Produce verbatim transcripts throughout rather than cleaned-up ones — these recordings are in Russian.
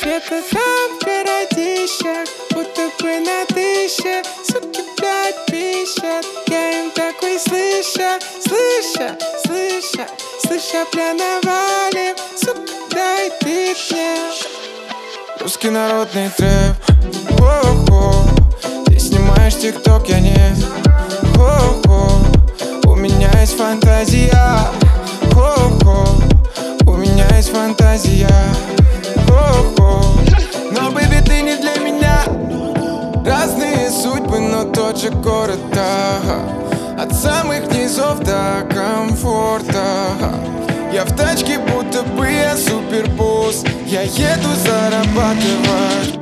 Где-то там в городищах, будто бы на тысяче суки, блядь, пищат. Я им такой слыша, слыша, слыша, слыша, бля, навалим. Сука, дай ты мне. Русский народный трэп, хо-хо. Ты снимаешь тикток, я нет, хо-хо. У меня есть фантазия, хо-хо. У меня есть фантазия, хо-хо. Но, бэби, ты не для меня. Разные судьбы, но тот же город, ага. От самых низов до комфорта. Я в тачке, будто бы я супербосс. Я еду зарабатывать.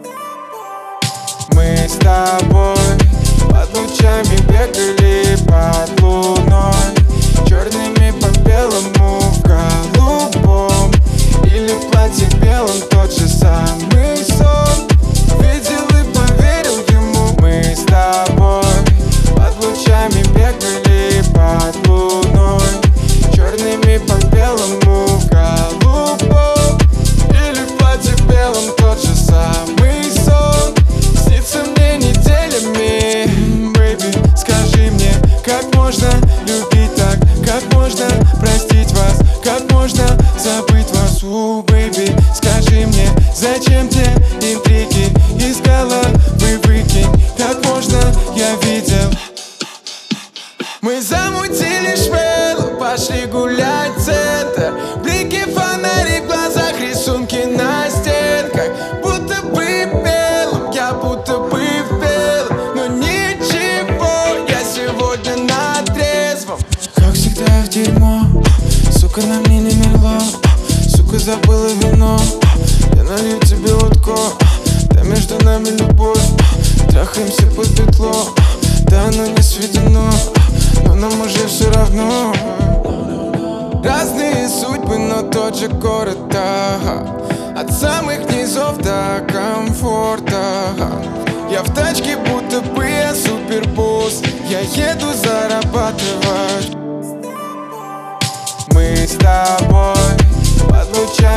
Мы с тобой под лучами бегали под луной, черными по белому в голубом, или в платье белом, тот же самый сон. Видел и поверил ему. Мы с тобой под лучами бегали под луной, черными по белому в голубом, или в платье белом, тот же самый сон. Снится мне неделями. Бэйби, скажи мне, как можно любить так? Как можно простить вас? Как можно забыть вас? У, бэйби, скажи мне, зачем те интриги? Из головы выкинь. Как можно, я видел. Мы замутили швелу, пошли гулять в центр. Блики фонарей в глазах, рисунки на стенках. Будто бы белым, я будто бы в белом. Но ничего, я сегодня на трезвом. Как всегда в дерьмо, сука, на мне не мерло. Сука, забыла вино, я налью тебе водку. Да между нами любовь, трахаемся под петло. Да оно не сведено, но нам уже все равно. Разные судьбы, но тот же город, ага. От самых низов до комфорта. Я в тачке, будто бы я супербосс. Я еду зарабатывать. Мы с тобой под лучами